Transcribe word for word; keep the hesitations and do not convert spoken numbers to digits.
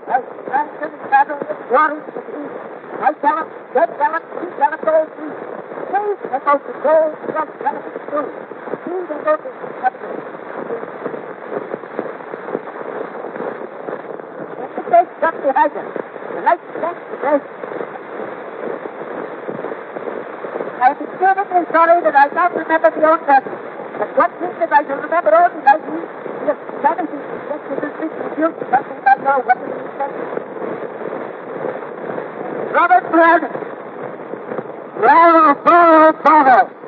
As Branson battled with glory to the east, I galloped, dead galloped, he galloped all three. Please echoed the gold, just galloping through. He they go to the capital. If the gate shut behind him, the night next to this. I am extremely sorry that I can't remember the old person. But what is it I shall remember all the night? He has seventy six to this week in the future, something I know what it is. Robert Brad. Bravo, bravo, bravo.